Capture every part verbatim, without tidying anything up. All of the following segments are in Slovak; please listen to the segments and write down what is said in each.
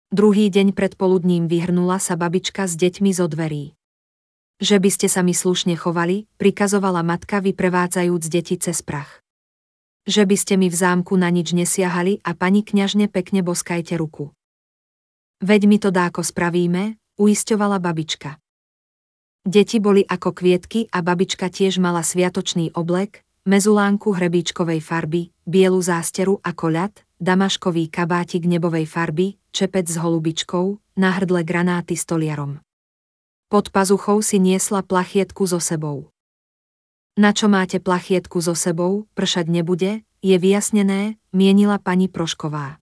Druhý deň predpoludním vyhrnula sa babička s deťmi zo dverí. Že by ste sa mi slušne chovali, prikazovala matka vyprevádzajúc deti cez prach. Že by ste mi v zámku na nič nesiahali a pani kňažne pekne boskajte ruku. Veď mi to dáko spravíme, uisťovala babička. Deti boli ako kvietky a babička tiež mala sviatočný oblek, mezulánku hrebíčkovej farby, bielu zásteru ako ľad, damaškový kabátik nebovej farby, čepec s holubičkou, na hrdle granáty stoliarom. Pod pazuchou si niesla plachietku so sebou. Na čo máte plachietku so sebou, pršať nebude, je vyjasnené, mienila pani Prošková.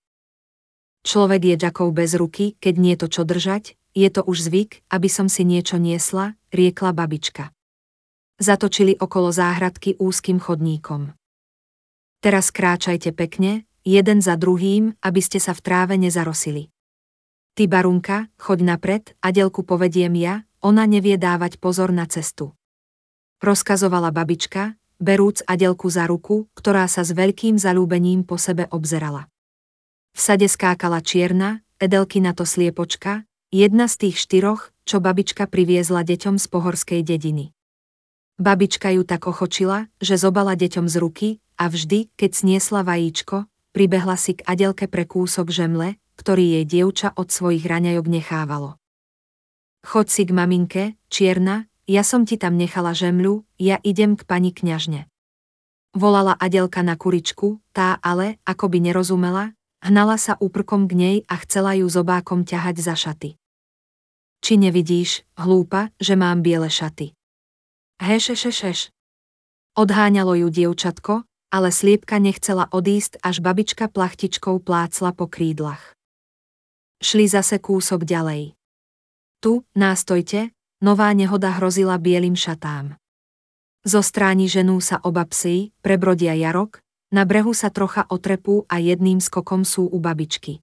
Človek je džakou bez ruky, keď nie to čo držať, je to už zvyk, aby som si niečo niesla, riekla babička. Zatočili okolo záhradky úzkým chodníkom. Teraz kráčajte pekne, jeden za druhým, aby ste sa v tráve nezarosili. Ty, Barunka, choď napred, Adelku povediem ja, ona nevie dávať pozor na cestu. Rozkazovala babička, berúc Adelku za ruku, ktorá sa s veľkým zaľúbením po sebe obzerala. V sade skákala Čierna, Edelkina to sliepočka, jedna z tých štyroch, čo babička priviezla deťom z pohorskej dediny. Babička ju tak ochočila, že zobala deťom z ruky a vždy, keď sniesla vajíčko, pribehla si k Adelke pre kúsok žemle, ktorý jej dievča od svojich raňajok nechávalo. Choď si k maminke, Čierna, ja som ti tam nechala žemľu, ja idem k pani kňažne. Volala Adelka na kuričku, tá ale, ako by nerozumela, hnala sa úprkom k nej a chcela ju zobákom ťahať za šaty. Či nevidíš, hlúpa, že mám biele šaty? Hešešešeš. Odháňalo ju dievčatko, ale sliepka nechcela odísť, až babička plachtičkou plácla po krídlach. Šli zase kúsok ďalej. Tu, nástojte, nová nehoda hrozila bielým šatám. Zo stráni ženú sa oba psi, prebrodia jarok, na brehu sa trocha otrepú a jedným skokom sú u babičky.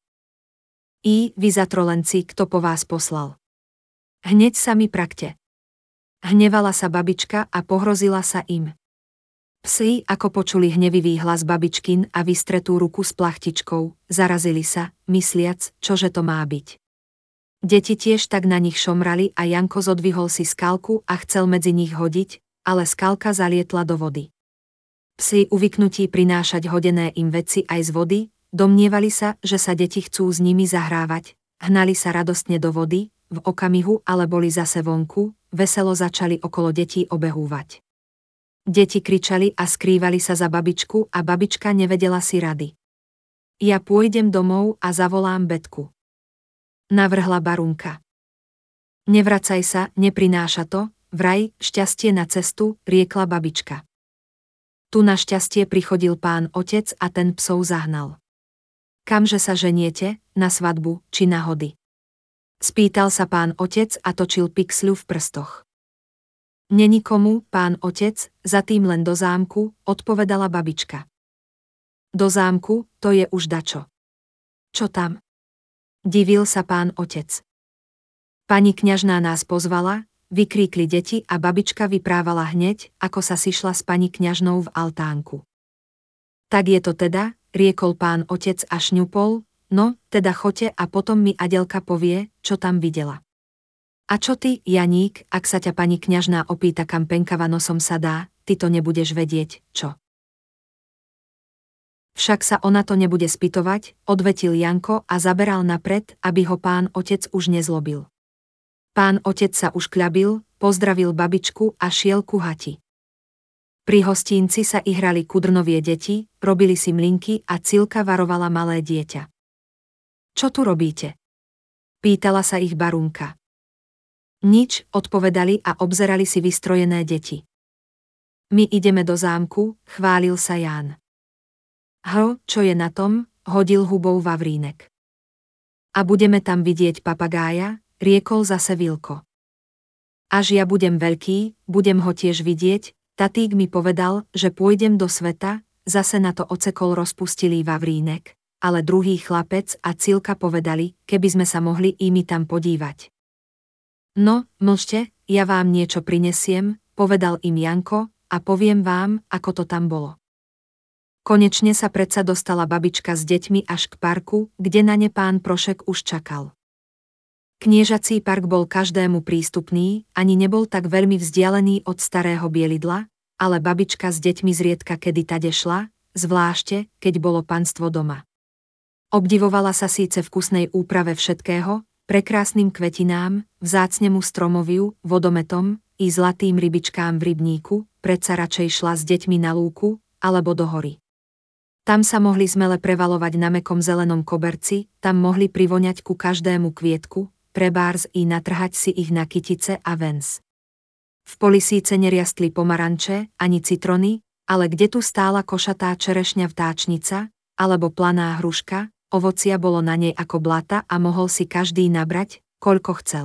I, vy zatrolenci, kto po vás poslal? Hneď sa mi prakte. Hnevala sa babička a pohrozila sa im. Psi, ako počuli hnevivý hlas babičkin a vystretú ruku s plachtičkou, zarazili sa, mysliac, čože to má byť. Deti tiež tak na nich šomrali a Janko zodvihol si skalku a chcel medzi nich hodiť, ale skalka zalietla do vody. Psi uvyknutí prinášať hodené im veci aj z vody, domnievali sa, že sa deti chcú s nimi zahrávať, hnali sa radostne do vody, v okamihu ale boli zase vonku, veselo začali okolo detí obehúvať. Deti kričali a skrývali sa za babičku a babička nevedela si rady. Ja pôjdem domov a zavolám Betku. Navrhla Barunka. Nevracaj sa, neprináša to, vraj, šťastie na cestu, riekla babička. Tu na šťastie prichodil pán otec a ten psov zahnal. Kamže sa ženiete, na svadbu, či na hody? Spýtal sa pán otec a točil pixľu v prstoch. Nenikomu, pán otec, za tým len do zámku, odpovedala babička. Do zámku, to je už dačo. Čo tam? Divil sa pán otec. Pani kňažná nás pozvala, vykríkli deti a babička vyprávala hneď, ako sa sišla s pani kňažnou v altánku. Tak je to teda, riekol pán otec a šňupol, no, teda choďte a potom mi Adelka povie, čo tam videla. A čo ty, Janík, ak sa ťa pani kňažná opýta, kam penkava nosom sa dá, ty to nebudeš vedieť, čo? Však sa ona to nebude spytovať, odvetil Janko a zaberal napred, aby ho pán otec už nezlobil. Pán otec sa už kľabil, pozdravil babičku a šiel ku hati. Pri hostínci sa ihrali kudrnovie deti, robili si mlinky a Cilka varovala malé dieťa. Čo tu robíte? Pýtala sa ich Barunka. Nič, odpovedali a obzerali si vystrojené deti. My ideme do zámku, chválil sa Ján. Ho, čo je na tom, hodil hubou Vavrínek. A budeme tam vidieť papagája, riekol zase Vilko. Až ja budem veľký, budem ho tiež vidieť, tatík mi povedal, že pôjdem do sveta, zase na to ocekol rozpustilý Vavrínek, ale druhý chlapec a Cilka povedali, keby sme sa mohli i my tam podívať. No, mlčte, ja vám niečo prinesiem, povedal im Janko, a poviem vám, ako to tam bolo. Konečne sa predsa dostala babička s deťmi až k parku, kde na ne pán Prošek už čakal. Kniežací park bol každému prístupný, ani nebol tak veľmi vzdialený od starého Bielidla, ale babička s deťmi zriedka kedy tade šla, zvlášte, keď bolo panstvo doma. Obdivovala sa síce vkusnej úprave všetkého, prekrásnym kvetinám, vzácnemu stromoviu, vodometom i zlatým rybičkám v rybníku, predsa radšej šla s deťmi na lúku alebo do hory. Tam sa mohli smele prevalovať na mäkkom zelenom koberci, tam mohli privoňať ku každému kvietku, prebárs i natrhať si ich na kytice a vens. V poli síce neriastli pomaranče, ani citrony, ale kde tu stála košatá čerešňa vtáčnica, alebo planá hruška, ovocia bolo na nej ako blata a mohol si každý nabrať, koľko chcel.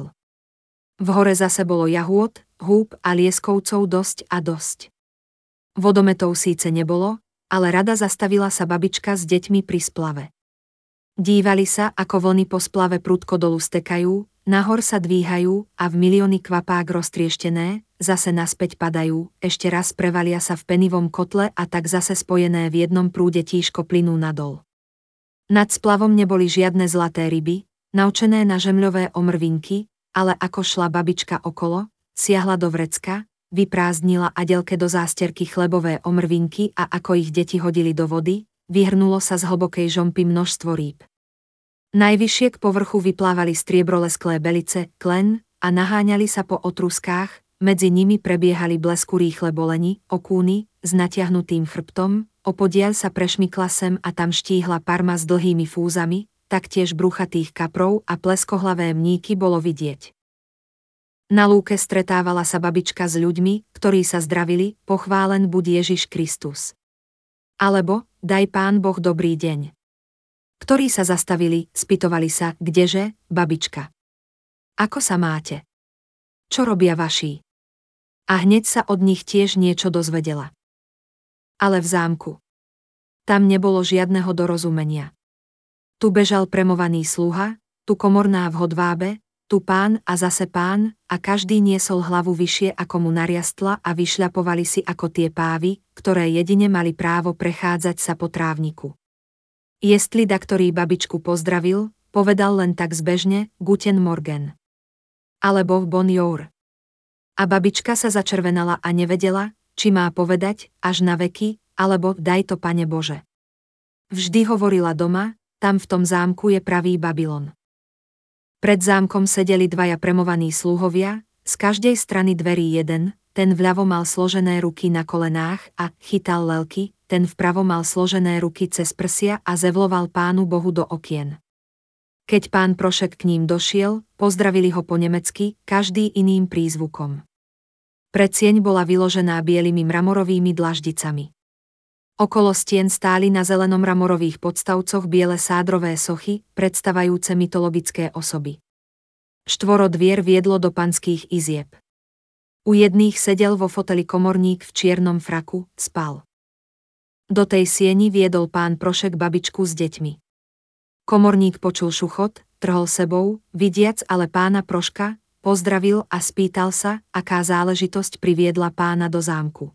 V hore zase bolo jahôd, húb a lieskovcov dosť a dosť. Vodometov síce nebolo, ale rada zastavila sa babička s deťmi pri splave. Dívali sa, ako vlny po splave prudko dolu stekajú, nahor sa dvíhajú a v milióny kvapák roztrieštené, zase naspäť padajú, ešte raz prevalia sa v penivom kotle a tak zase spojené v jednom prúde tížko plynú nadol. Nad splavom neboli žiadne zlaté ryby, naučené na žemľové omrvinky, ale ako šla babička okolo, siahla do vrecka, vyprázdnila Adelke do zásterky chlebové omrvinky a ako ich deti hodili do vody, vyhrnulo sa z hlbokej žompy množstvo rýb. Najvyššie k povrchu vyplávali striebrolesklé belice, klen, a naháňali sa po otruskách, medzi nimi prebiehali blesku rýchle boleni, okúny, s natiahnutým chrbtom, opodiaľ sa prešmykla sem a tam štíhla parma s dlhými fúzami, taktiež bruchatých kaprov a pleskohlavé mníky bolo vidieť. Na lúke stretávala sa babička s ľuďmi, ktorí sa zdravili, pochválen buď Ježiš Kristus. Alebo, daj Pán Boh dobrý deň. Ktorí sa zastavili, spýtovali sa, kdeže, babička. Ako sa máte? Čo robia vaši? A hneď sa od nich tiež niečo dozvedela. Ale v zámku. Tam nebolo žiadneho dorozumenia. Tu bežal premovaný sluha, tu komorná v hodvábe, tu pán a zase pán, a každý niesol hlavu vyššie ako mu nariastla a vyšľapovali si ako tie pávy, ktoré jedine mali právo prechádzať sa po trávniku. Jestli da ktorý babičku pozdravil, povedal len tak zbežne, Guten Morgen. Alebo Bonjour. A babička sa začervenala a nevedela, či má povedať, až na veky, alebo daj to Pane Bože. Vždy hovorila doma, tam v tom zámku je pravý Babylon. Pred zámkom sedeli dvaja premovaní sluhovia, z každej strany dverí jeden, ten vľavo mal složené ruky na kolenách a chytal lelky, ten vpravo mal složené ruky cez prsia a zevloval Pánu Bohu do okien. Keď pán Prošek k ním došiel, pozdravili ho po nemecky, každý iným prízvukom. Predsieň bola vyložená bielými mramorovými dlaždicami. Okolo stien stáli na zelenom mramorových podstavcoch biele sádrové sochy, predstavajúce mytologické osoby. Štvoro dvier viedlo do panských izieb. U jedných sedel vo foteli komorník v čiernom fraku, spal. Do tej sieni viedol pán Prošek babičku s deťmi. Komorník počul šuchot, trhol sebou, vidiac ale pána Proška, pozdravil a spýtal sa, aká záležitosť priviedla pána do zámku.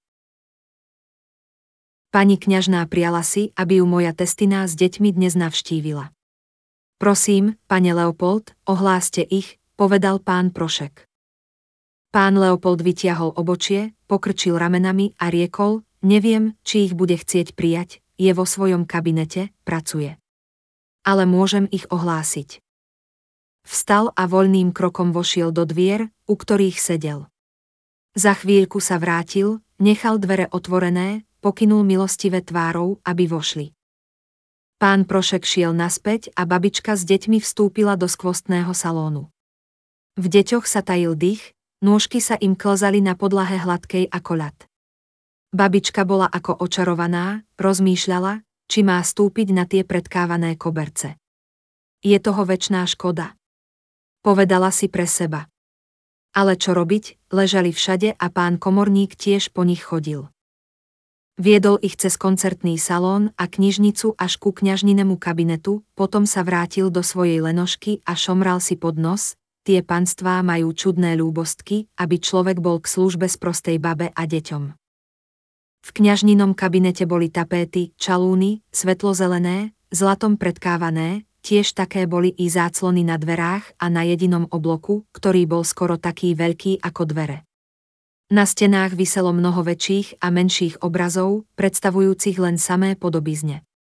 Pani kňažná priala si, aby ju moja testina s deťmi dnes navštívila. Prosím, pane Leopold, ohláste ich, povedal pán Prošek. Pán Leopold vytiahol obočie, pokrčil ramenami a riekol, neviem, či ich bude chcieť prijať, je vo svojom kabinete, pracuje. Ale môžem ich ohlásiť. Vstal a voľným krokom vošiel do dvier, u ktorých sedel. Za chvíľku sa vrátil, nechal dvere otvorené, pokynul milostivé tvárou, aby vošli. Pán Prošek šiel naspäť a babička s deťmi vstúpila do skvostného salónu. V deťoch sa tajil dých, nôžky sa im klzali na podlahe hladkej ako ľad. Babička bola ako očarovaná, rozmýšľala, či má stúpiť na tie predkávané koberce. Je toho večná škoda. Povedala si pre seba. Ale čo robiť, ležali všade a pán komorník tiež po nich chodil. Viedol ich cez koncertný salón a knižnicu až ku kňažninemu kabinetu, potom sa vrátil do svojej lenošky a šomral si pod nos, tie panstvá majú čudné ľúbostky, aby človek bol k službe sprostej babe a deťom. V kňažninom kabinete boli tapéty, čalúny, svetlozelené, zlatom predkávané, tiež také boli i záclony na dverách a na jedinom obloku, ktorý bol skoro taký veľký ako dvere. Na stenách viselo mnoho väčších a menších obrazov, predstavujúcich len samé podobizne.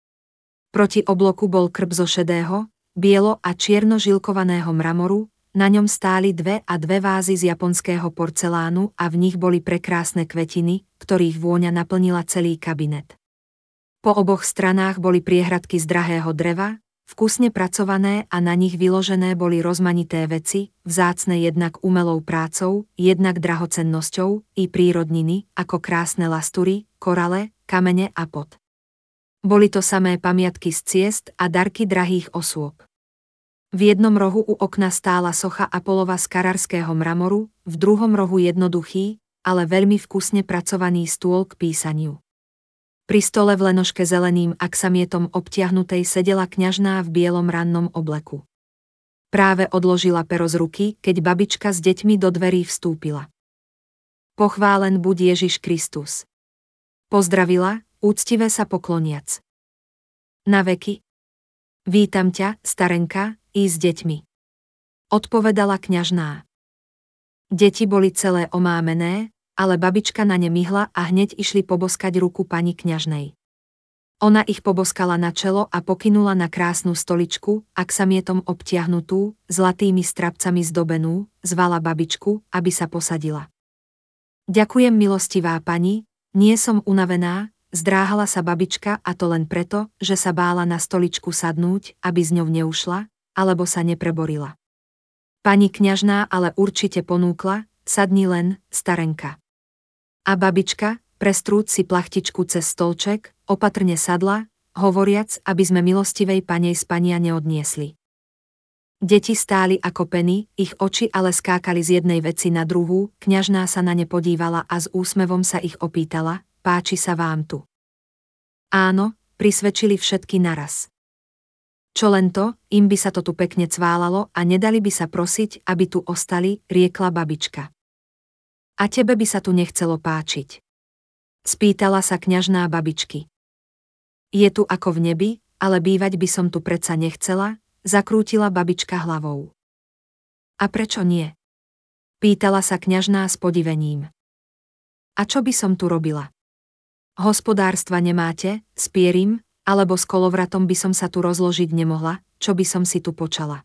Proti obloku bol krb zo šedého, bielo a čierno žilkovaného mramoru, na ňom stáli dve a dve vázy z japonského porcelánu a v nich boli prekrásne kvetiny, ktorých vôňa naplnila celý kabinet. Po oboch stranách boli priehradky z drahého dreva, vkusne pracované a na nich vyložené boli rozmanité veci, vzácne jednak umelou prácou, jednak drahocennosťou, i prírodniny, ako krásne lastury, korale, kamene a pot. Boli to samé pamiatky z ciest a darky drahých osôb. V jednom rohu u okna stála socha Apolova z kararského mramoru, v druhom rohu jednoduchý, ale veľmi vkusne pracovaný stôl k písaniu. Pri stole v lenoške zeleným aksamietom obtiahnutej sedela kňažná v bielom rannom obleku. Práve odložila pero z ruky, keď babička s deťmi do dverí vstúpila. Pochválen buď Ježiš Kristus. Pozdravila, úctive sa pokloniac. Na veky. Vítam ťa, starenka, i s deťmi. Odpovedala kňažná. Deti boli celé omámené, ale babička na ne myhla a hneď išli poboskať ruku pani kňažnej. Ona ich poboskala na čelo a pokynula na krásnu stoličku, aksamietom obtiahnutú, zlatými strapcami zdobenú, zvala babičku, aby sa posadila. Ďakujem, milostivá pani, nie som unavená. Zdráhala sa babička, a to len preto, že sa bála na stoličku sadnúť, aby z ňou neušla, alebo sa nepreborila. Pani kňažná ale určite ponúkla, sadni len, starenka. A babička, prestrúc si plachtičku cez stolček, opatrne sadla, hovoriac, aby sme milostivej panej spania neodniesli. Deti stáli ako peny, ich oči ale skákali z jednej veci na druhú, kňažná sa na ne podívala a s úsmevom sa ich opýtala, páči sa vám tu? Áno, prisvedčili všetky naraz. Čo len to, im by sa to tu pekne cválalo a nedali by sa prosiť, aby tu ostali, riekla babička. A tebe by sa tu nechcelo páčiť? Spýtala sa kňažná babičky. Je tu ako v nebi, ale bývať by som tu predsa nechcela, zakrútila babička hlavou. A prečo nie? Pýtala sa kňažná s podivením. A čo by som tu robila? Hospodárstva nemáte, s pierim, alebo s kolovratom by som sa tu rozložiť nemohla, čo by som si tu počala.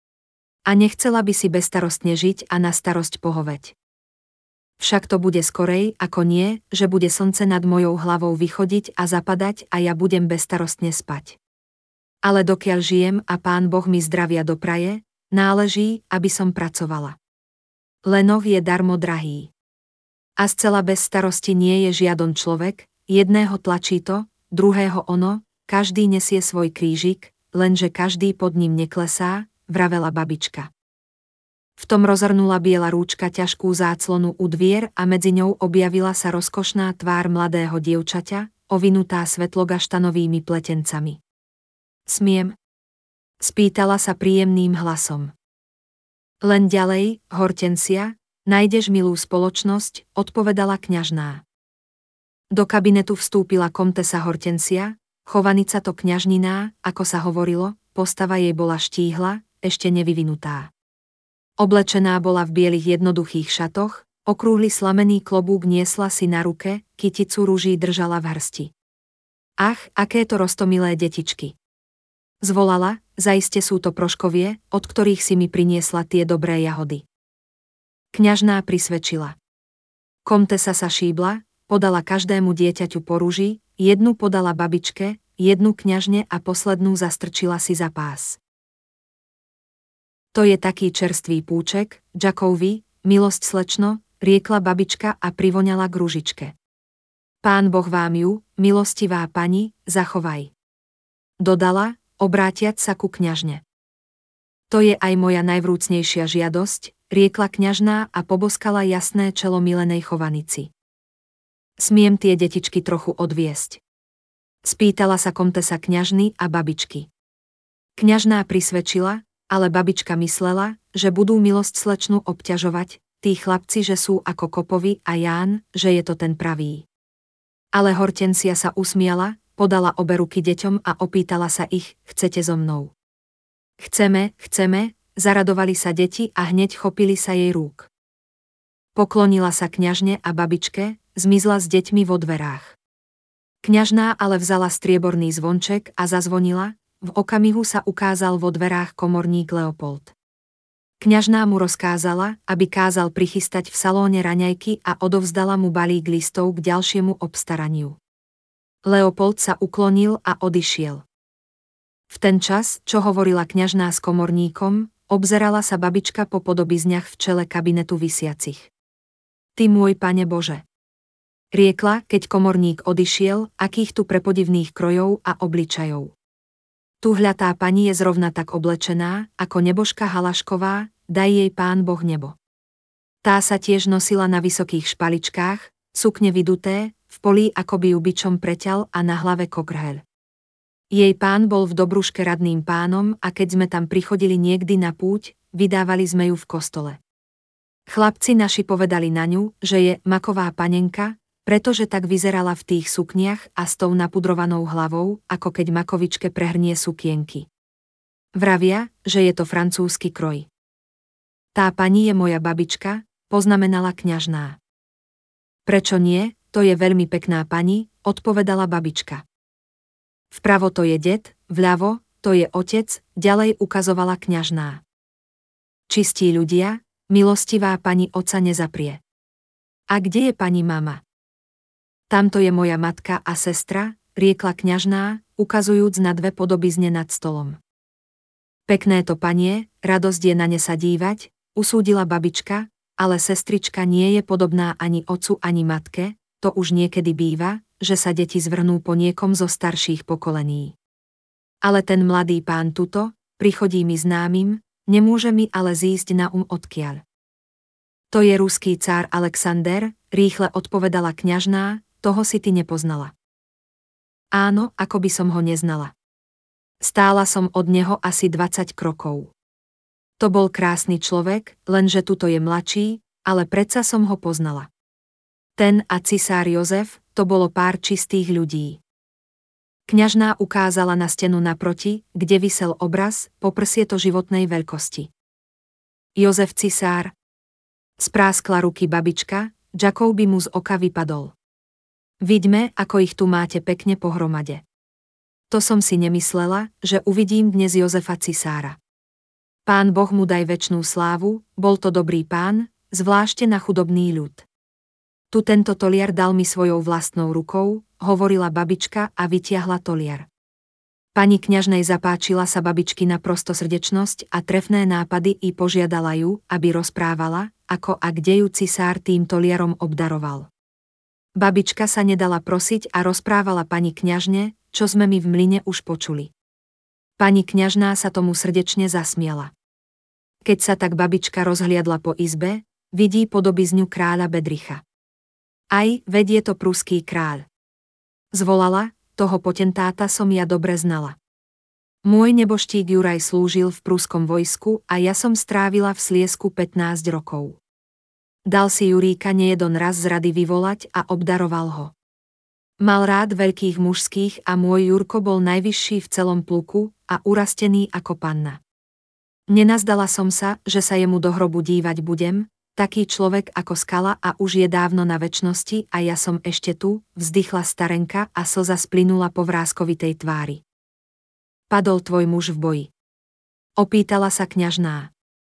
A nechcela by si bezstarostne žiť a na starosť pohoveť. Však to bude skorej, ako nie, že bude slnce nad mojou hlavou vychodiť a zapadať a ja budem bezstarostne spať. Ale dokiaľ žijem a Pán Boh mi zdravia dopraje, náleží, aby som pracovala. Lenoch je darmo drahý. A zcela bez starosti nie je žiadon človek, jedného tlačí to, druhého ono, každý nesie svoj krížik, lenže každý pod ním neklesá, vravela babička. V tom rozhrnula biela rúčka ťažkú záclonu u dvier a medzi ňou objavila sa rozkošná tvár mladého dievčaťa, ovinutá svetlogaštanovými pletencami. Smiem? Spýtala sa príjemným hlasom. Len ďalej, Hortencia, nájdeš milú spoločnosť, odpovedala kňažná. Do kabinetu vstúpila komtesa Hortencia, chovanica to kňažniná, ako sa hovorilo, postava jej bola štíhla, ešte nevyvinutá. Oblečená bola v bielých jednoduchých šatoch, okrúhly slamený klobúk niesla si na ruke, kyticu ruží držala v hrsti. Ach, aké to roztomilé detičky! Zvolala, zaiste sú to proškovie, od ktorých si mi priniesla tie dobré jahody. Kňažná prisvedčila. Komtesa sa šíbla, podala každému dieťaťu po ruži, jednu podala babičke, jednu kňažne a poslednú zastrčila si za pás. To je taký čerstvý púček, Jakovi, milosť slečno, riekla babička a privoňala k ružičke. Pán Boh vám ju, milostivá pani, zachovaj. Dodala, obrátiac sa ku kňažne. To je aj moja najvrúcnejšia žiadosť, riekla kňažná a poboskala jasné čelo milenej chovanici. Smiem tie detičky trochu odviesť? Spýtala sa komtesa kňažny a babičky. Kňažná prisvedčila, ale babička myslela, že budú milosť slečnu obťažovať, tí chlapci, že sú ako Kopovi a Ján, že je to ten pravý. Ale Hortensia sa usmiala, podala obe ruky deťom a opýtala sa ich, chcete so mnou? Chceme, chceme, zaradovali sa deti a hneď chopili sa jej rúk. Poklonila sa kňažne a babičke, zmizla s deťmi vo dverách. Kňažná ale vzala strieborný zvonček a zazvonila, v okamihu sa ukázal vo dverách komorník Leopold. Kňažná mu rozkázala, aby kázal prichystať v salóne raňajky a odovzdala mu balík listov k ďalšiemu obstaraniu. Leopold sa uklonil a odišiel. V ten čas, čo hovorila kňažná s komorníkom, obzerala sa babička po podobizniach v čele kabinetu visiacich. Ty môj Pane Bože! Riekla, keď komorník odišiel, akých tu prepodivných krojov a obličajov. Tuhľa tá pani je zrovna tak oblečená, ako nebožka Halašková, daj jej Pán Boh nebo. Tá sa tiež nosila na vysokých špaličkách, sukne vyduté, v polí akoby ju bičom preťal a na hlave kokrheľ. Jej pán bol v Dobruške radným pánom a keď sme tam prichodili niekdy na púť, vydávali sme ju v kostole. Chlapci naši povedali na ňu, že je maková panenka, pretože tak vyzerala v tých sukniach a s tou napudrovanou hlavou, ako keď makovičke prehrnie sukienky. Vravia, že je to francúzsky kroj. Tá pani je moja babička, poznamenala kňažná. Prečo nie, to je veľmi pekná pani, odpovedala babička. Vpravo to je det, vľavo, to je otec, ďalej ukazovala kňažná. Čistí ľudia, milostivá pani oca nezaprie. A kde je pani mama? Tamto je moja matka a sestra, riekla kňažná, ukazujúc na dve podobizne nad stolom. Pekné to panie, radosť je na ne sa dívať, usúdila babička, ale sestrička nie je podobná ani otcu ani matke, to už niekedy býva, že sa deti zvrhnú po niekom zo starších pokolení. Ale ten mladý pán tuto, prichodí mi známym, nemôže mi ale zísť na um odkiaľ. To je ruský cár Alexander, rýchle odpovedala kňažná, toho si ty nepoznala. Áno, ako by som ho neznala. Stála som od neho asi dvadsať krokov. To bol krásny človek, lenže tuto je mladší, ale predsa som ho poznala. Ten a cisár Jozef, to bolo pár čistých ľudí. Kňažná ukázala na stenu naproti, kde visel obraz, poprsie to životnej veľkosti. Jozef cisár. Spráskla ruky babička, Jakov by mu z oka vypadol. Vidíme, ako ich tu máte pekne pohromade. To som si nemyslela, že uvidím dnes Jozefa cisára. Pán Boh mu daj večnú slávu, bol to dobrý pán, zvlášte na chudobný ľud. Tu tento toliar dal mi svojou vlastnou rukou, hovorila babička a vytiahla toliar. Pani kňažnej zapáčila sa babičkina prostosrdečnosť a trefné nápady i požiadala ju, aby rozprávala, ako a kde ju cisár tým toliarom obdaroval. Babička sa nedala prosiť a rozprávala pani kňažne, čo sme my v mlyne už počuli. Pani kňažná sa tomu srdečne zasmiala. Keď sa tak babička rozhliadla po izbe, vidí podobizňu kráľa Bedricha. Aj, veď je to pruský kráľ. Zvolala, toho potentáta som ja dobre znala. Môj neboštík Juraj slúžil v pruskom vojsku a ja som strávila v Sliesku pätnásť rokov. Dal si Juríka nejedon raz z rady vyvolať a obdaroval ho. Mal rád veľkých mužských a môj Jurko bol najvyšší v celom pluku a urastený ako panna. Nenazdala som sa, že sa jemu do hrobu dívať budem, taký človek ako skala a už je dávno na večnosti a ja som ešte tu, vzdychla starenka a slza splynula po vráskovitej tvári. Padol tvoj muž v boji? Opýtala sa kňažná.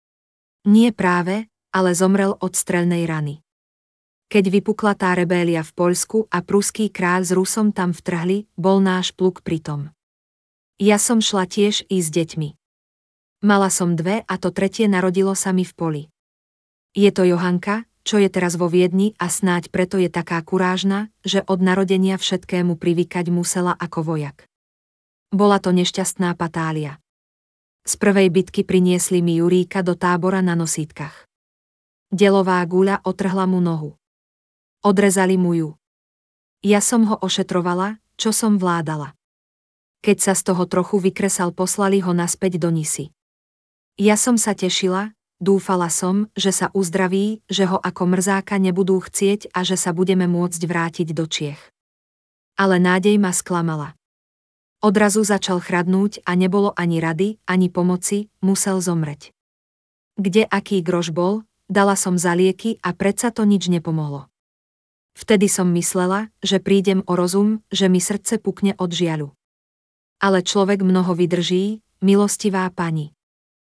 Nie práve, ale zomrel od strelnej rany. Keď vypukla tá rebélia v Poľsku a pruský kráľ s Rusom tam vtrhli, bol náš pluk pritom. Ja som šla tiež i s deťmi. Mala som dve a to tretie narodilo sa mi v poli. Je to Johanka, čo je teraz vo Viedni a snáď preto je taká kurážna, že od narodenia všetkému privykať musela ako vojak. Bola to nešťastná patália. Z prvej bitky priniesli mi Juríka do tábora na nosítkach. Delová guľa otrhla mu nohu. Odrezali mu ju. Ja som ho ošetrovala, čo som vládala. Keď sa z toho trochu vykresal, poslali ho naspäť do Nisy. Ja som sa tešila, dúfala som, že sa uzdraví, že ho ako mrzáka nebudú chcieť a že sa budeme môcť vrátiť do Čiech. Ale nádej ma sklamala. Odrazu začal chradnúť a nebolo ani rady, ani pomoci, musel zomreť. Kde aký groš bol, dala som za lieky a predsa to nič nepomohlo. Vtedy som myslela, že prídem o rozum, že mi srdce pukne od žiaľu. Ale človek mnoho vydrží, milostivá pani.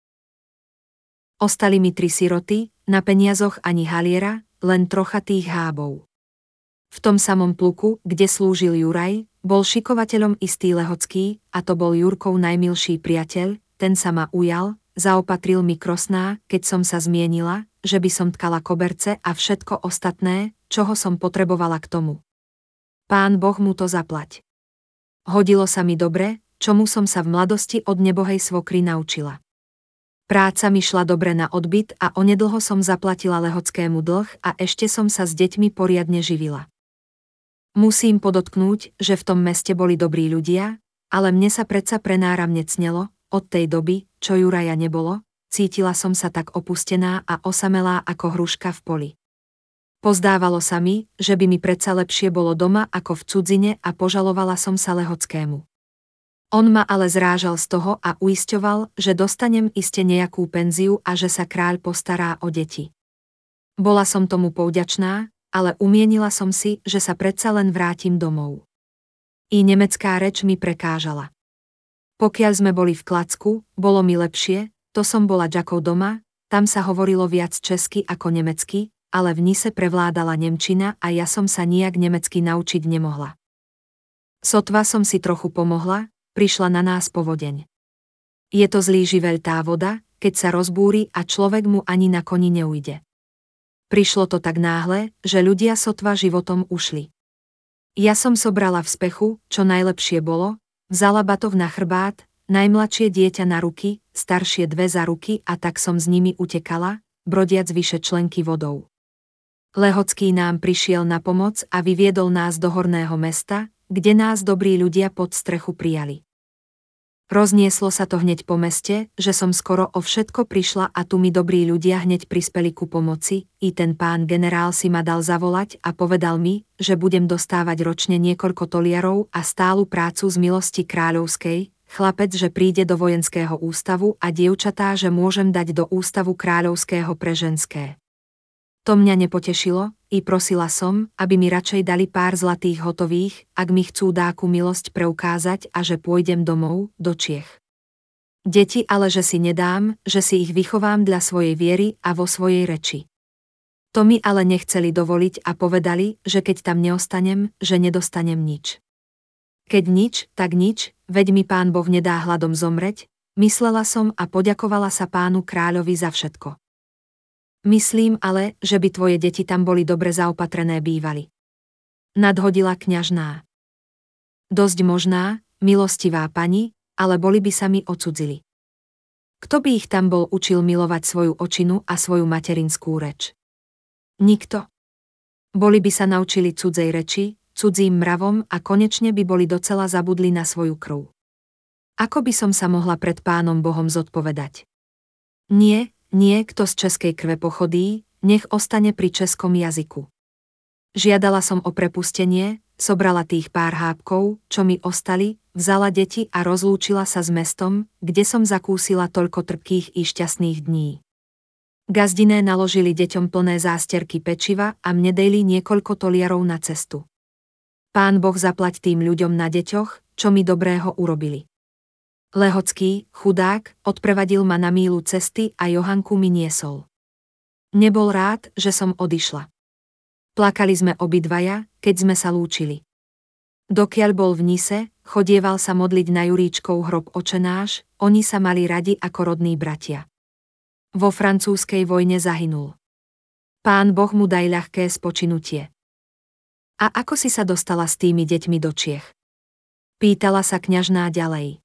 Ostali mi tri siroty, na peniazoch ani haliera, len trocha tých hábov. V tom samom pluku, kde slúžil Juraj, bol šikovateľom istý Lehocký, a to bol Jurkov najmilší priateľ, ten sa ma ujal, zaopatril mi krosná, keď som sa zmienila, že by som tkala koberce a všetko ostatné, čoho som potrebovala k tomu. Pán Boh mu to zaplať. Hodilo sa mi dobre, čomu som sa v mladosti od nebohej svokry naučila. Práca mi šla dobre na odbyt a onedlho som zaplatila Lehockému dlh a ešte som sa s deťmi poriadne živila. Musím podotknúť, že v tom meste boli dobrí ľudia, ale mne sa predsa prenáramne cnelo, od tej doby, čo Juraja nebolo, cítila som sa tak opustená a osamelá ako hruška v poli. Pozdávalo sa mi, že by mi predsa lepšie bolo doma ako v cudzine a požalovala som sa Lehockému. On ma ale zrážal z toho a uisťoval, že dostanem iste nejakú penziu a že sa kráľ postará o deti. Bola som tomu povďačná, ale umienila som si, že sa predsa len vrátim domov. I nemecká reč mi prekážala. Pokiaľ sme boli v Klacku, bolo mi lepšie, to som bola Jackov doma, tam sa hovorilo viac česky ako nemecky, ale v Nise prevládala nemčina a ja som sa nijak nemecky naučiť nemohla. Sotva som si trochu pomohla, prišla na nás povodeň. Je to zlý živeľ tá voda, keď sa rozbúri a človek mu ani na koni neujde. Prišlo to tak náhle, že ľudia sotva životom ušli. Ja som sobrala v spechu, čo najlepšie bolo, vzala batov na chrbát, najmladšie dieťa na ruky, staršie dve za ruky a tak som s nimi utekala, brodiac vyše členky vodou. Lehocký nám prišiel na pomoc a vyviedol nás do horného mesta, kde nás dobrí ľudia pod strechu prijali. Roznieslo sa to hneď po meste, že som skoro o všetko prišla a tu mi dobrí ľudia hneď prispeli ku pomoci, i ten pán generál si ma dal zavolať a povedal mi, že budem dostávať ročne niekoľko toliarov a stálu prácu z milosti kráľovskej, chlapec, že príde do vojenského ústavu a dievčatá, že môžem dať do ústavu kráľovského pre ženské. To mňa nepotešilo, i prosila som, aby mi radšej dali pár zlatých hotových, ak mi chcú dáku milosť preukázať a že pôjdem domov, do Čiech. Deti ale že si nedám, že si ich vychovám dla svojej viery a vo svojej reči. To mi ale nechceli dovoliť a povedali, že keď tam neostanem, že nedostanem nič. Keď nič, tak nič, veď mi pán Boh nedá hladom zomreť, myslela som a poďakovala sa pánu kráľovi za všetko. Myslím ale, že by tvoje deti tam boli dobre zaopatrené bývali. Nadhodila kňažná. Dosť možná, milostivá pani, ale boli by sa mi odcudzili. Kto by ich tam bol učil milovať svoju očinu a svoju materinskú reč? Nikto. Boli by sa naučili cudzej reči, cudzím mravom a konečne by boli docela zabudli na svoju krv. Ako by som sa mohla pred pánom Bohom zodpovedať? Nie, nie, kto z českej krve pochodí, nech ostane pri českom jazyku. Žiadala som o prepustenie, sobrala tých pár hábkov, čo mi ostali, vzala deti a rozlúčila sa s mestom, kde som zakúsila toľko trpkých i šťastných dní. Gazdiné naložili deťom plné zásterky pečiva a mne dejli niekoľko toliarov na cestu. Pán Boh zaplať tým ľuďom na deťoch, čo mi dobrého urobili. Lehocký, chudák, odprevadil ma na míľu cesty a Johanku mi niesol. Nebol rád, že som odišla. Plakali sme obidvaja, keď sme sa lúčili. Dokiaľ bol v Nise, chodieval sa modliť na Juríčkov hrob Očenáš, oni sa mali radi ako rodní bratia. Vo francúzskej vojne zahynul. Pán Boh mu daj ľahké spočinutie. A ako si sa dostala s tými deťmi do Čiech? Pýtala sa kňažná ďalej.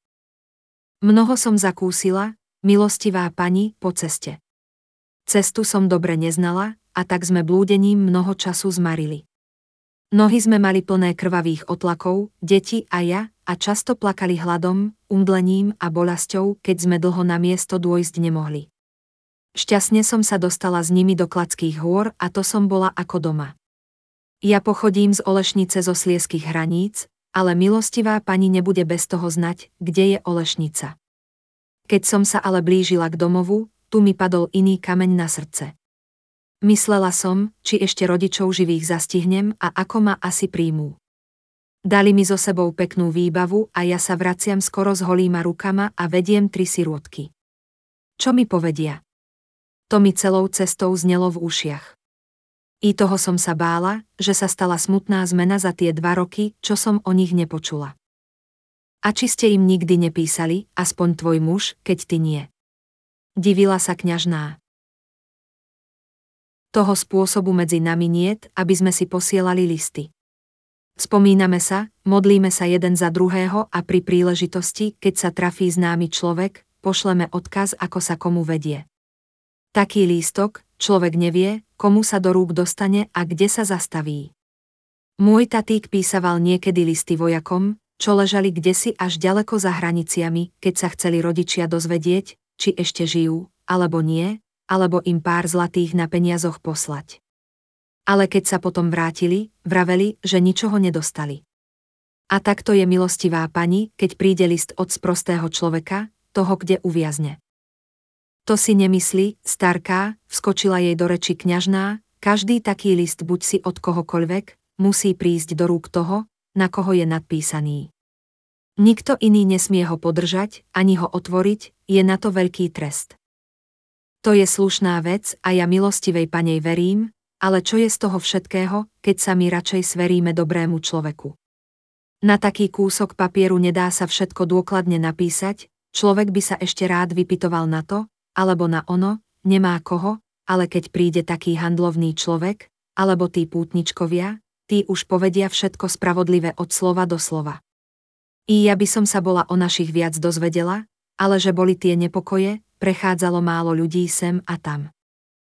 Mnoho som zakúsila, milostivá pani, po ceste. Cestu som dobre neznala, a tak sme blúdením mnoho času zmarili. Nohy sme mali plné krvavých otlakov, deti a ja, a často plakali hladom, umdlením a boľasťou, keď sme dlho na miesto dôjsť nemohli. Šťastne som sa dostala s nimi do Klackých hôr a to som bola ako doma. Ja pochodím z Olešnice zo Slieských hraníc, ale milostivá pani nebude bez toho znať, kde je Olešnica. Keď som sa ale blížila k domovu, tu mi padol iný kameň na srdce. Myslela som, či ešte rodičov živých zastihnem a ako ma asi príjmú. Dali mi so sebou peknú výbavu a ja sa vraciam skoro s holýma rukama a vediem tri sirotky. Čo mi povedia? To mi celou cestou znelo v ušiach. I toho som sa bála, že sa stala smutná zmena za tie dva roky, čo som o nich nepočula. A či ste im nikdy nepísali, aspoň tvoj muž, keď ty nie? Divila sa kňažná. Toho spôsobu medzi nami niet, aby sme si posielali listy. Spomíname sa, modlíme sa jeden za druhého a pri príležitosti, keď sa trafí známy človek, pošleme odkaz, ako sa komu vedie. Taký lístok, človek nevie, komu sa do rúk dostane a kde sa zastaví. Môj tatík písaval niekedy listy vojakom, čo ležali kdesi až ďaleko za hraniciami, keď sa chceli rodičia dozvedieť, či ešte žijú, alebo nie, alebo im pár zlatých na peniazoch poslať. Ale keď sa potom vrátili, vraveli, že ničoho nedostali. A takto je milostivá pani, keď príde list od sprostého človeka, toho kde uviazne. To si nemyslí, starká, vskočila jej do reči kňažná, každý taký list buď si od kohokoľvek, musí prísť do rúk toho, na koho je nadpísaný. Nikto iný nesmie ho podržať, ani ho otvoriť, je na to veľký trest. To je slušná vec a ja milostivej panej verím, ale čo je z toho všetkého, keď sa my radšej sveríme dobrému človeku? Na taký kúsok papieru nedá sa všetko dôkladne napísať, človek by sa ešte rád vypytoval na to, alebo na ono, nemá koho, ale keď príde taký handlovný človek, alebo tí pútničkovia, tí už povedia všetko spravodlivé od slova do slova. I ja by som sa bola o našich viac dozvedela, ale že boli tie nepokoje, prechádzalo málo ľudí sem a tam.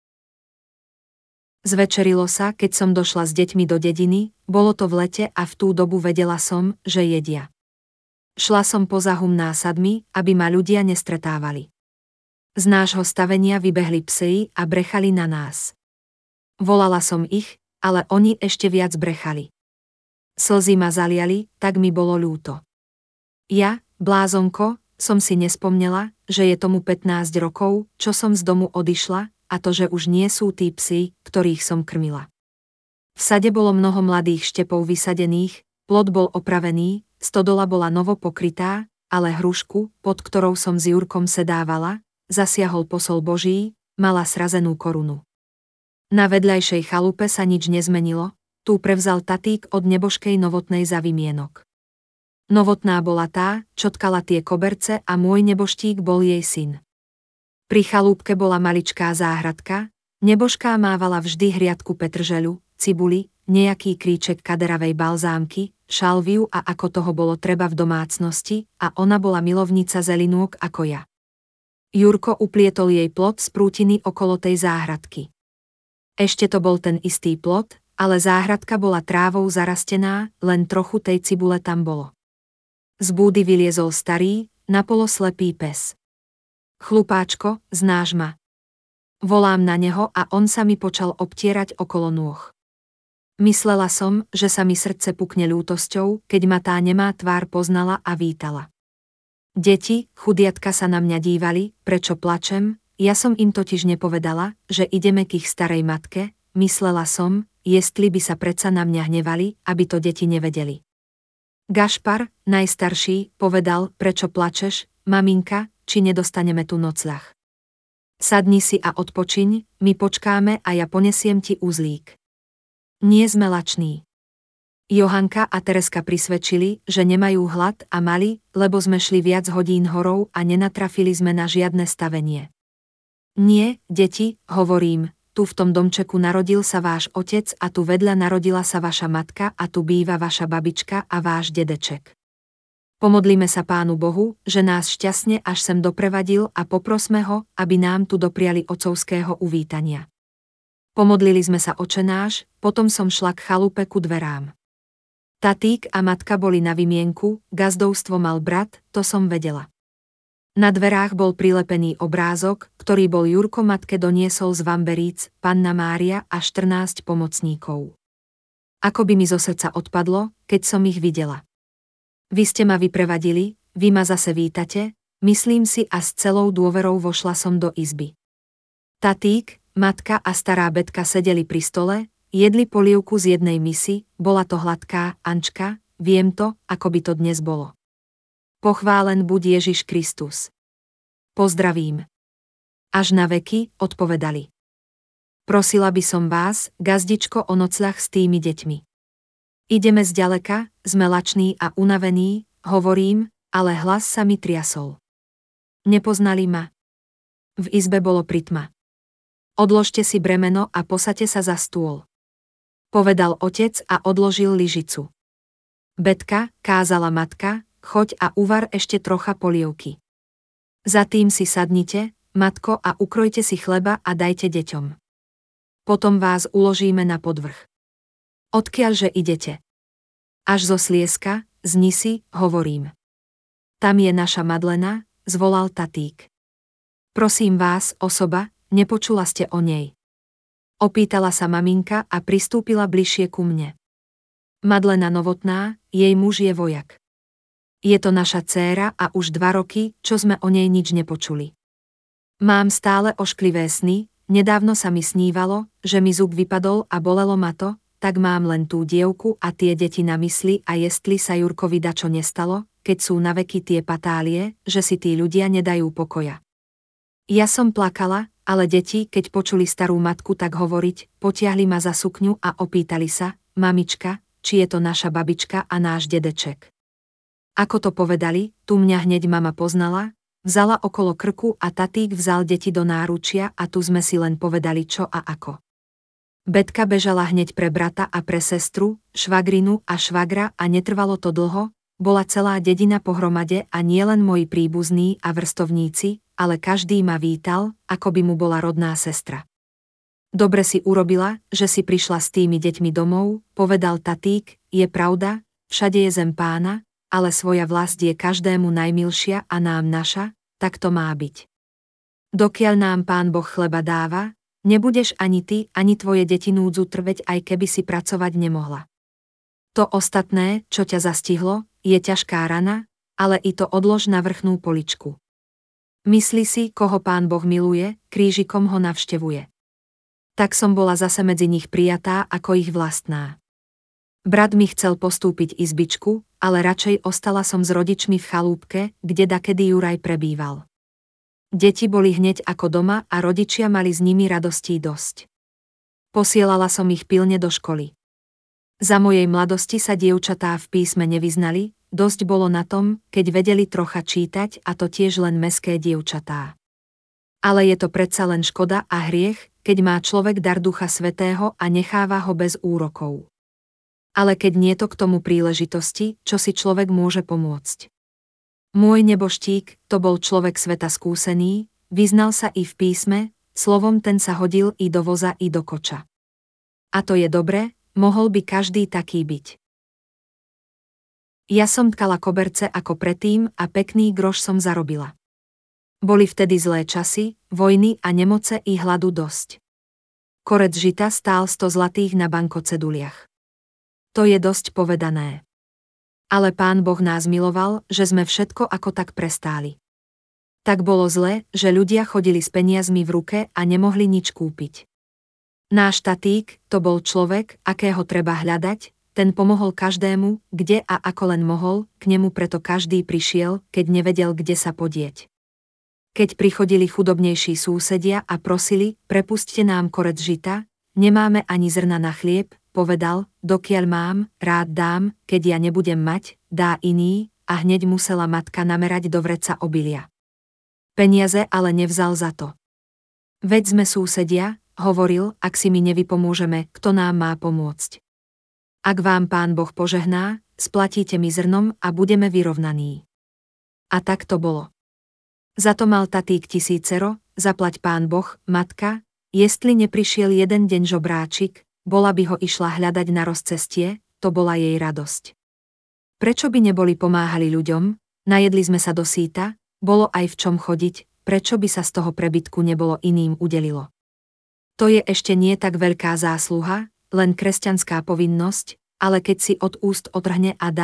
Zvečerilo sa, keď som došla s deťmi do dediny, bolo to v lete a v tú dobu vedela som, že jedia. Šla som poza hum násadmi, aby ma ľudia nestretávali. Z nášho stavenia vybehli psi a brechali na nás. Volala som ich, ale oni ešte viac brechali. Slzy ma zaliali, tak mi bolo ľúto. Ja, blázonko, som si nespomnela, že je tomu pätnásť rokov, čo som z domu odišla, a to, že už nie sú tí psi, ktorých som krmila. V sade bolo mnoho mladých štepov vysadených, plot bol opravený, stodola bola novo pokrytá, ale hrušku, pod ktorou som s Jurkom sedávala, zasiahol posol Boží, mala srazenú korunu. Na vedľajšej chalupe sa nič nezmenilo, tu prevzal tatík od nebožkej Novotnej za vymienok. Novotná bola tá, čo tkala tie koberce a môj neboštík bol jej syn. Pri chalúbke bola maličká záhradka, nebožká mávala vždy hriadku petržeľu, cibuli, nejaký kríček kaderavej balzámky, šalviu a ako toho bolo treba v domácnosti, a ona bola milovnica zelinôk ako ja. Jurko uplietol jej plot z prútiny okolo tej záhradky. Ešte to bol ten istý plot, ale záhradka bola trávou zarastená, len trochu tej cibule tam bolo. Z búdy vyliezol starý, napolo slepý pes. Chlupáčko, znáš ma. Volám na neho a on sa mi počal obtierať okolo nôh. Myslela som, že sa mi srdce pukne ľútosťou, keď ma tá nemá tvár poznala a vítala. Deti, chudiatka sa na mňa dívali, prečo plačem, ja som im totiž nepovedala, že ideme k ich starej matke, myslela som, jestli by sa predsa na mňa hnevali, aby to deti nevedeli. Gašpar, najstarší, povedal, prečo plačeš, maminka, či nedostaneme tu nocľah. Sadni si a odpočiň, my počkáme a ja ponesiem ti uzlík. Nie sme lační. Johanka a Tereska prisvedčili, že nemajú hlad a mali, lebo sme šli viac hodín horou a nenatrafili sme na žiadne stavenie. Nie, deti, hovorím, tu v tom domčeku narodil sa váš otec a tu vedľa narodila sa vaša matka a tu býva vaša babička a váš dedeček. Pomodlíme sa Pánu Bohu, že nás šťastne až sem doprevadil a poprosme ho, aby nám tu dopriali otcovského uvítania. Pomodlili sme sa Očenáš, potom som šla k chalupe ku dverám. Tatík a matka boli na vymienku, gazdovstvo mal brat, to som vedela. Na dverách bol prilepený obrázok, ktorý bol Jurko matke doniesol z Vamberíc, Panna Mária a štrnásť pomocníkov. Ako by mi zo srdca odpadlo, keď som ich videla. Vy ste ma vyprevadili, vy ma zase vítate, myslím si a s celou dôverou vošla som do izby. Tatík, matka a stará Betka sedeli pri stole, jedli polievku z jednej misy, bola to hladká, Ančka, viem to, ako by to dnes bolo. Pochválen buď Ježiš Kristus. Pozdravím. Až na veky, odpovedali. Prosila by som vás, gazdičko, o nocľah s tými deťmi. Ideme zďaleka, sme lační a unavení, hovorím, ale hlas sa mi triasol. Nepoznali ma. V izbe bolo pritma. Odložte si bremeno a posaďte sa za stôl. Povedal otec a odložil lyžicu. Betka, kázala matka, choď a uvar ešte trocha polievky. Za tým si sadnite, matko, a ukrojte si chleba a dajte deťom. Potom vás uložíme na podvrch. Odkiaľže idete? Až zo Slieska, z Nisy, hovorím. Tam je naša Madlena, zvolal tatík. Prosím vás, osoba, nepočula ste o nej? Opýtala sa maminka a pristúpila bližšie ku mne. Madlena Novotná, jej muž je vojak. Je to naša dcéra a už dva roky, čo sme o nej nič nepočuli. Mám stále ošklivé sny, nedávno sa mi snívalo, že mi zub vypadol a bolelo ma to, tak mám len tú dievku a tie deti na mysli a jestli sa Jurkovi dačo nestalo, keď sú na veky tie patálie, že si tí ľudia nedajú pokoja. Ja som plakala, ale deti, keď počuli starú matku tak hovoriť, potiahli ma za sukňu a opýtali sa, mamička, či je to naša babička a náš dedeček. Ako to povedali, tu mňa hneď mama poznala, vzala okolo krku a tatík vzal deti do náručia a tu sme si len povedali čo a ako. Betka bežala hneď pre brata a pre sestru, švagrinu a švagra a netrvalo to dlho, bola celá dedina pohromade a nielen moji príbuzní a vrstovníci, ale každý ma vítal, ako by mu bola rodná sestra. Dobre si urobila, že si prišla s tými deťmi domov, povedal tatík, je pravda, všade je zem pána, ale svoja vlast je každému najmilšia a nám naša, tak to má byť. Dokiaľ nám Pán Boh chleba dáva, nebudeš ani ty, ani tvoje deti núdzu trveť, aj keby si pracovať nemohla. To ostatné, čo ťa zastihlo, je ťažká rana, ale i to odlož na vrchnú poličku. Mysli si, koho Pán Boh miluje, krížikom ho navštevuje. Tak som bola zase medzi nich prijatá ako ich vlastná. Brat mi chcel postúpiť izbičku, ale radšej ostala som s rodičmi v chalúbke, kde dakedy Juraj prebýval. Deti boli hneď ako doma a rodičia mali s nimi radostí dosť. Posielala som ich pilne do školy. Za mojej mladosti sa dievčatá v písme nevyznali, dosť bolo na tom, keď vedeli trocha čítať a to tiež len mestské dievčatá. Ale je to predsa len škoda a hriech, keď má človek dar Ducha Svätého a necháva ho bez úrokov. Ale keď nie to k tomu príležitosti, čo si človek môže pomôcť. Môj neboštík, to bol človek sveta skúsený, vyznal sa i v písme, slovom ten sa hodil i do voza i do koča. A to je dobre, mohol by každý taký byť. Ja som tkala koberce ako predtým a pekný groš som zarobila. Boli vtedy zlé časy, vojny a nemoce i hladu dosť. Korec žita stál sto zlatých na bankoceduliach. To je dosť povedané. Ale Pán Boh nás miloval, že sme všetko ako tak prestáli. Tak bolo zle, že ľudia chodili s peniazmi v ruke a nemohli nič kúpiť. Náš tatík, to bol človek, akého treba hľadať, ten pomohol každému, kde a ako len mohol, k nemu preto každý prišiel, keď nevedel, kde sa podieť. Keď prichodili chudobnejší súsedia a prosili, prepusťte nám korec žita, nemáme ani zrna na chlieb, povedal, dokiaľ mám, rád dám, keď ja nebudem mať, dá iný, a hneď musela matka namerať do vreca obilia. Peniaze ale nevzal za to. Veď sme súsedia, hovoril, ak si my nevypomôžeme, kto nám má pomôcť. Ak vám Pán Boh požehná, splatíte mi zrnom a budeme vyrovnaní. A tak to bolo. Za to mal tatík tisícero, zaplať Pán Boh, matka, jestli neprišiel jeden deň žobráčik, bola by ho išla hľadať na rozcestie, to bola jej radosť. Prečo by neboli pomáhali ľuďom, najedli sme sa do síta, bolo aj v čom chodiť, prečo by sa z toho prebytku nebolo iným udelilo. To je ešte nie tak veľká zásluha, len kresťanská povinnosť, ale keď si od úst otrhne a dá,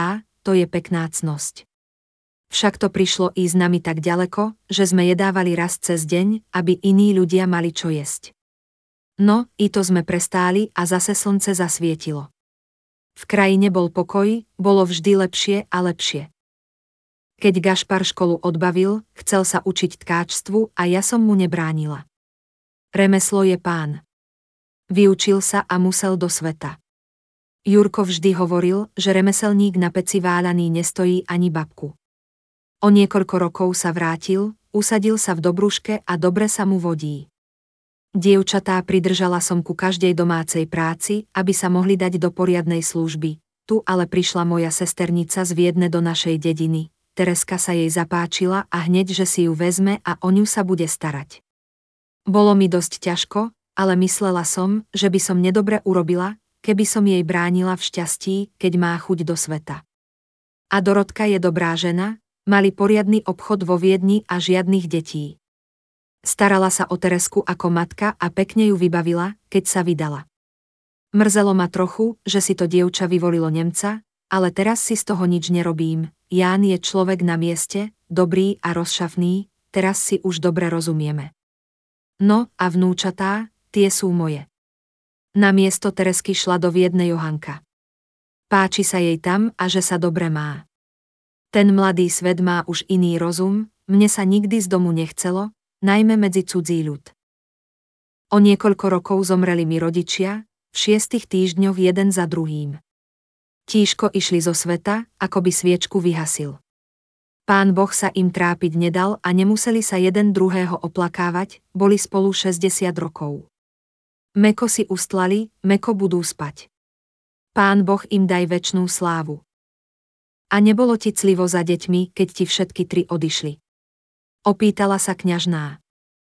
to je pekná cnosť. Však to prišlo ísť nami tak ďaleko, že sme jedávali raz cez deň, aby iní ľudia mali čo jesť. No, i to sme prestáli a zase slnce zasvietilo. V krajine bol pokoj, bolo vždy lepšie a lepšie. Keď Gašpar školu odbavil, chcel sa učiť tkáčstvu a ja som mu nebránila. Remeslo je pán. Vyučil sa a musel do sveta. Jurko vždy hovoril, že remeselník na peci váľaný nestojí ani babku. O niekoľko rokov sa vrátil, usadil sa v Dobruške a dobre sa mu vodí. Dievčatá pridržala som ku každej domácej práci, aby sa mohli dať do poriadnej služby. Tu ale prišla moja sesternica z Viedne do našej dediny. Tereska sa jej zapáčila a hneď, že si ju vezme a o ňu sa bude starať. Bolo mi dosť ťažko, ale myslela som, že by som nedobre urobila, keby som jej bránila v šťastí, keď má chuť do sveta. A Dorotka je dobrá žena, mali poriadny obchod vo Viedni a žiadnych detí. Starala sa o Teresku ako matka a pekne ju vybavila, keď sa vydala. Mrzelo ma trochu, že si to dievča vyvolilo Nemca, ale teraz si z toho nič nerobím. Ján je človek na mieste, dobrý a rozšafný, teraz si už dobre rozumieme. No, a vnúčatá, tie sú moje. Na miesto Teresky šla do Viedne Johanka. Páči sa jej tam a že sa dobre má. Ten mladý svet má už iný rozum, mne sa nikdy z domu nechcelo, najmä medzi cudzí ľud. O niekoľko rokov zomreli mi rodičia, v šiestich týždňoch jeden za druhým. Tížko išli zo sveta, ako by sviečku vyhasil. Pán Boh sa im trápiť nedal a nemuseli sa jeden druhého oplakávať, boli spolu šesťdesiat rokov. Meko si ustlali, meko budú spať. Pán Boh im daj večnú slávu. A nebolo ti clivo za deťmi, keď ti všetky tri odišli? Opýtala sa kňažná.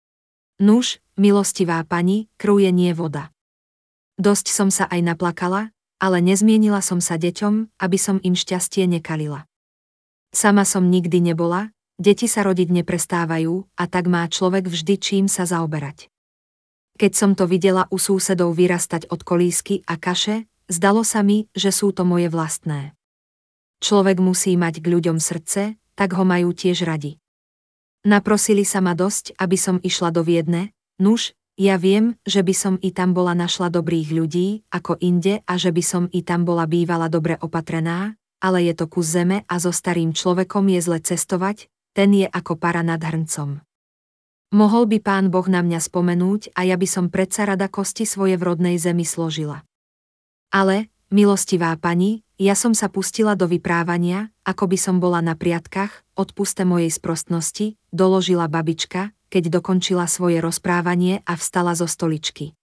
Nuž, milostivá pani, krv je nie voda. Dosť som sa aj naplakala, ale nezmienila som sa deťom, aby som im šťastie nekalila. Sama som nikdy nebola, deti sa rodiť neprestávajú a tak má človek vždy čím sa zaoberať. Keď som to videla u susedov vyrastať od kolísky a kaše, zdalo sa mi, že sú to moje vlastné. Človek musí mať k ľuďom srdce, tak ho majú tiež radi. Naprosili sa ma dosť, aby som išla do Viedne, nuž, ja viem, že by som i tam bola našla dobrých ľudí, ako inde a že by som i tam bola bývala dobre opatrená, ale je to kus zeme a so starým človekom je zle cestovať, ten je ako para nad hrncom. Mohol by Pán Boh na mňa spomenúť a ja by som predsa rada kosti svoje v rodnej zemi složila. Ale, milostivá pani, ja som sa pustila do vyprávania, ako by som bola na priatkach, odpuste mojej sprostnosti, doložila babička, keď dokončila svoje rozprávanie a vstala zo stoličky.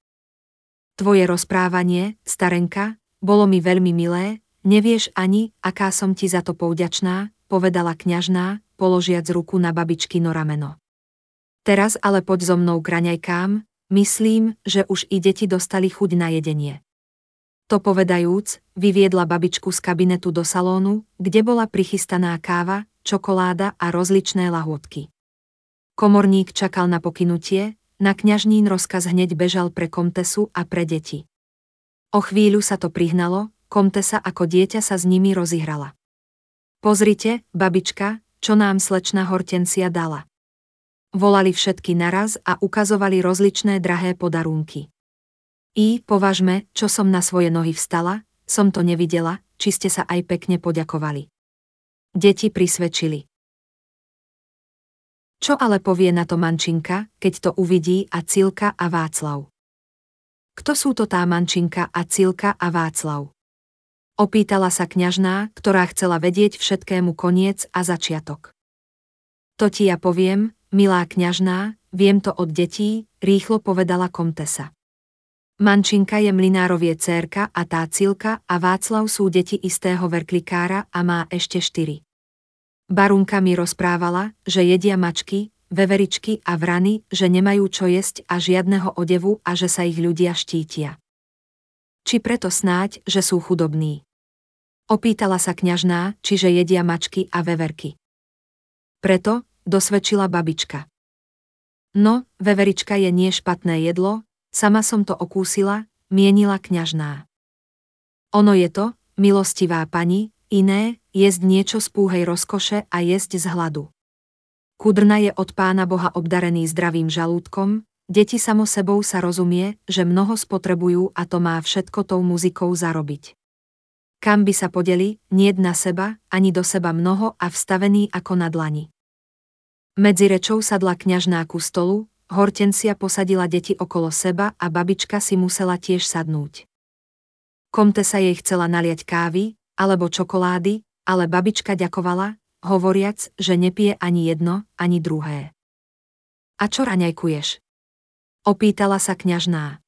Tvoje rozprávanie, starenka, bolo mi veľmi milé, nevieš ani, aká som ti za to povďačná, povedala kňažná, položiac ruku na babičkino rameno. Teraz ale poď so mnou k raňajkám, myslím, že už i deti dostali chuť na jedenie. To povedajúc, vyviedla babičku z kabinetu do salónu, kde bola prichystaná káva, čokoláda a rozličné lahôdky. Komorník čakal na pokynutie, na kňažnín rozkaz hneď bežal pre komtesu a pre deti. O chvíľu sa to prihnalo, komtesa ako dieťa sa s nimi rozihrala. Pozrite, babička, čo nám slečna Hortencia dala. Volali všetky naraz a ukazovali rozličné drahé podarunky. I, považme, čo som na svoje nohy vstala, som to nevidela, či ste sa aj pekne poďakovali. Deti prisvedčili. Čo ale povie na to Mančinka, keď to uvidí a Cilka a Václav? Kto sú to tá Mančinka a Cilka a Václav? Opýtala sa kňažná, ktorá chcela vedieť všetkému koniec a začiatok. To ti ja poviem, milá kňažná, viem to od detí, rýchlo povedala komtesa. Mančinka je mlynárovie dcérka a tá Cilka a Václav sú deti istého verklikára a má ešte štyri. Barunka mi rozprávala, že jedia mačky, veveričky a vrany, že nemajú čo jesť a žiadneho odevu a že sa ich ľudia štítia. Či preto snáď, že sú chudobní? Opýtala sa kňažná, čiže jedia mačky a veverky. Preto, dosvedčila babička. No, veverička je nie špatné jedlo, sama som to okúsila, mienila kňažná. Ono je to, milostivá pani, iné, jesť niečo z púhej rozkoše a jesť z hladu. Kudrna je od Pána Boha obdarený zdravým žalúdkom, deti samo sebou sa rozumie, že mnoho spotrebujú a to má všetko tou muzikou zarobiť. Kam by sa podeli, niet na seba, ani do seba mnoho a vstavený ako na dlani. Medzi rečou sadla kňažná ku stolu, Hortencia posadila deti okolo seba a babička si musela tiež sadnúť. Komtesa jej chcela naliať kávy, alebo čokolády, ale babička ďakovala, hovoriac, že nepije ani jedno, ani druhé. A čo raňajkuješ? Opýtala sa kňažná.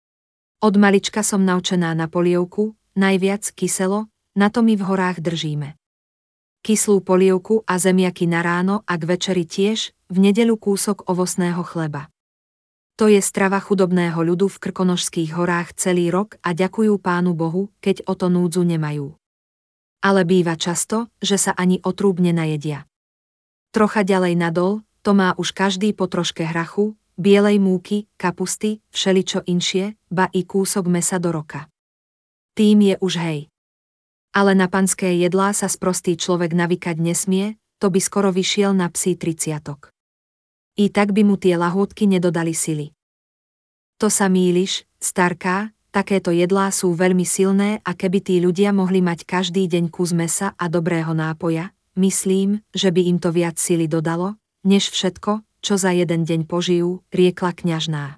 Od malička som naučená na polievku, najviac kyselo, na to my v horách držíme. Kyslú polievku a zemiaky na ráno a k večeri tiež, v nedeľu kúsok ovocného chleba. To je strava chudobného ľudu v Krkonošských horách celý rok a ďakujú Pánu Bohu, keď o to núdzu nemajú. Ale býva často, že sa ani otrúbne najedia. Trocha ďalej nadol, to má už každý po troške hrachu, bielej múky, kapusty, všeličo inšie, ba i kúsok mesa do roka. Tým je už hej. Ale na panské jedlá sa sprostý človek navykať nesmie, to by skoro vyšiel na psí triciatok. I tak by mu tie lahôdky nedodali sily. To sa mýliš, starká, takéto jedlá sú veľmi silné a keby tí ľudia mohli mať každý deň kus mesa a dobrého nápoja, myslím, že by im to viac sily dodalo, než všetko, čo za jeden deň požijú, riekla kňažná.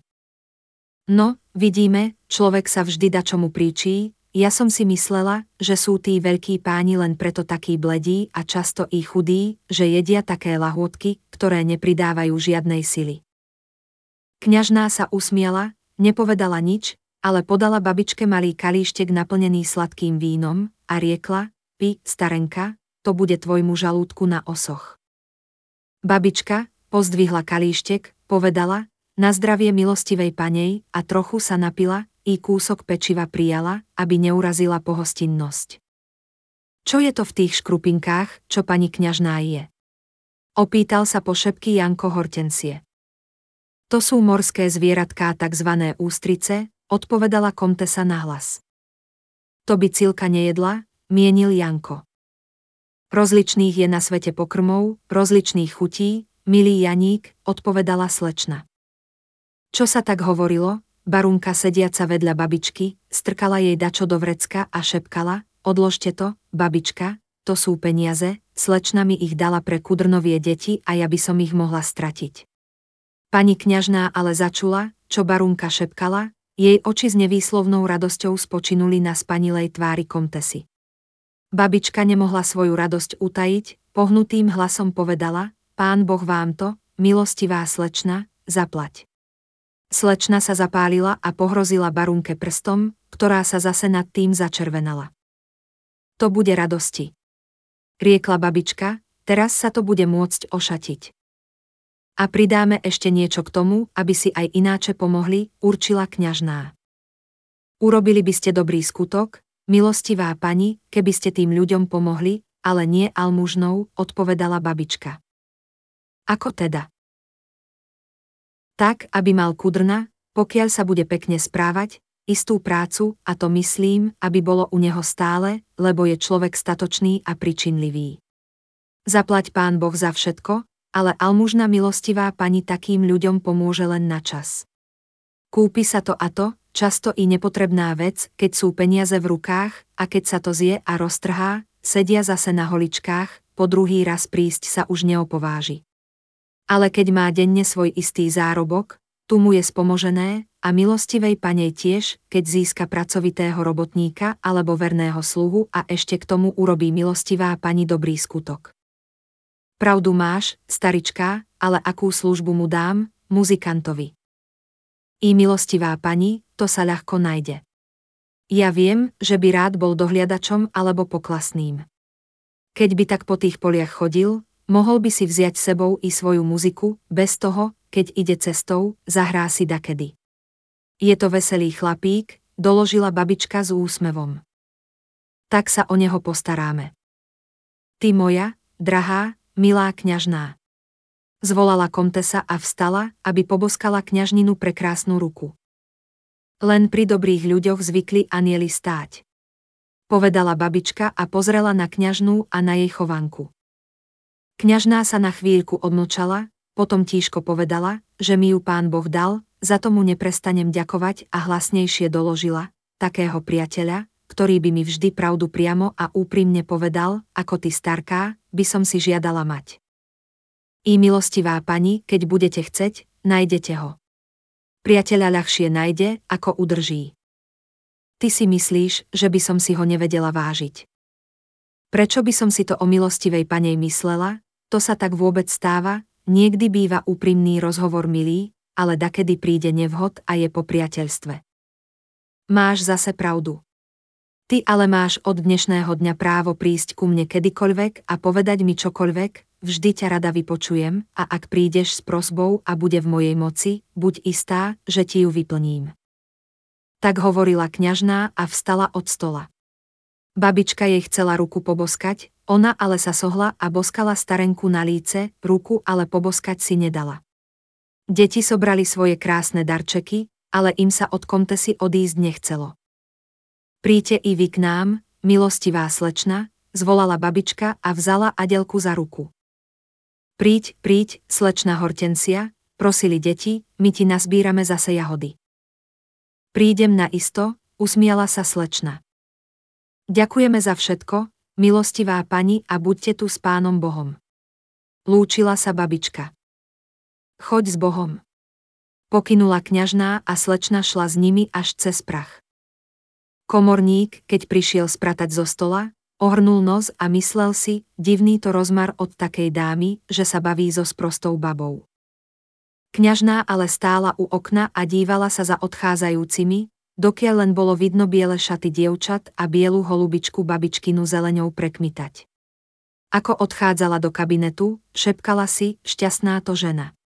No, vidíme, človek sa vždy dačomu príčí, ja som si myslela, že sú tí veľkí páni len preto takí bledí a často i chudí, že jedia také lahôdky, ktoré nepridávajú žiadnej sily. Kňažná sa usmiala, nepovedala nič, ale podala babičke malý kalíštek naplnený sladkým vínom a riekla, pi, starenka, to bude tvojmu žalúdku na osoch. Babička pozdvihla kalíštek, povedala, na zdravie milostivej panej a trochu sa napila, i kúsok pečiva prijala, aby neurazila pohostinnosť. Čo je to v tých škrupinkách, čo pani kňažná je? Opýtal sa po šepky Janko Hortensie. To sú morské zvieratká takzvané ústrice, odpovedala komtesa nahlas. To by Cilka nejedla, mienil Janko. Rozličných je na svete pokrmov, rozličných chutí, milý Janík, odpovedala slečna. Čo sa tak hovorilo, barunka sediaca vedľa babičky, strkala jej dačo do vrecka a šepkala, odložte to, babička, to sú peniaze, slečna mi ich dala pre Kudrnovie deti a ja by som ich mohla stratiť. Pani kňažná ale začula, čo barunka šepkala, jej oči s nevýslovnou radosťou spočinuli na spanilej tvári komtesy. Babička nemohla svoju radosť utajiť, pohnutým hlasom povedala, Pán Boh vám to, milostivá slečna, zaplať. Slečna sa zapálila a pohrozila barunke prstom, ktorá sa zase nad tým začervenala. To bude radosti. Riekla babička, teraz sa to bude môcť ošatiť. A pridáme ešte niečo k tomu, aby si aj ináče pomohli, určila kňažná. Urobili by ste dobrý skutok, milostivá pani, keby ste tým ľuďom pomohli, ale nie almužnou, odpovedala babička. Ako teda? Tak, aby mal Kudrna, pokiaľ sa bude pekne správať, istú prácu, a to myslím, aby bolo u neho stále, lebo je človek statočný a pričinlivý. Zaplať Pán Boh za všetko, ale almužna milostivá pani takým ľuďom pomôže len na čas. Kúpi sa to a to, často i nepotrebná vec, keď sú peniaze v rukách, a keď sa to zje a roztrhá, sedia zase na holičkách, po druhý raz prísť sa už neopováži. Ale keď má denne svoj istý zárobok, tu mu je spomožené, a milostivej panej tiež, keď získa pracovitého robotníka alebo verného sluhu a ešte k tomu urobí milostivá pani dobrý skutok. Pravdu máš, starička, ale akú službu mu dám, muzikantovi. I milostivá pani, to sa ľahko nájde. Ja viem, že by rád bol dohliadačom alebo poklasným. Keď by tak po tých poliach chodil, mohol by si vziať sebou i svoju muziku, bez toho, keď ide cestou, zahrá si dakedy. Je to veselý chlapík, doložila babička s úsmevom. Tak sa o neho postaráme. Ty moja, drahá, milá kňažná. Zvolala komtesa a vstala, aby poboskala kňažninu pre krásnu ruku. Len pri dobrých ľuďoch zvykli anjeli stáť. povedala babička a pozrela na kňažnú a na jej chovanku. Kňažná sa na chvíľku odmlčala, potom tížko povedala, že mi ju Pán Boh dal, za tomu neprestanem ďakovať a hlasnejšie doložila, takého priateľa, ktorý by mi vždy pravdu priamo a úprimne povedal, ako ty starká, by som si žiadala mať. I milostivá pani, keď budete chceť, nájdete ho. Priateľa ľahšie nájde, ako udrží. Ty si myslíš, že by som si ho nevedela vážiť. Prečo by som si to o milostivej panej myslela? To sa tak vôbec stáva, niekdy býva úprimný rozhovor milý, ale dakedy príde nevhod a je po priateľstve. Máš zase pravdu. Ty ale máš od dnešného dňa právo prísť ku mne kedykoľvek a povedať mi čokoľvek, vždy ťa rada vypočujem a ak prídeš s prosbou a bude v mojej moci, buď istá, že ti ju vyplním. Tak hovorila kňažná a vstala od stola. Babička jej chcela ruku poboskať, ona ale sa sohla a boskala starenku na líce, ruku ale poboskať si nedala. Deti sobrali svoje krásne darčeky, ale im sa od komtesy odísť nechcelo. Príďte i vy k nám, milostivá slečna, zvolala babička a vzala Adelku za ruku. Príď, príď, slečna Hortencia, prosili deti, my ti nazbírame zase jahody. Prídem na isto, usmiala sa slečna. Ďakujeme za všetko, milostivá pani a buďte tu s Pánom Bohom. Lúčila sa babička. Choď s Bohom. Pokynula kňažná a slečna šla s nimi až cez prach. Komorník, keď prišiel spratať zo stola, ohrnul nos a myslel si, divný to rozmar od takej dámy, že sa baví so sprostou babou. Kňažná ale stála u okna a dívala sa za odchádzajúcimi, dokiaľ len bolo vidno biele šaty dievčat a bielu holubičku babičkinu zeleňou prekmitať. Ako odchádzala do kabinetu, šepkala si, šťastná to žena.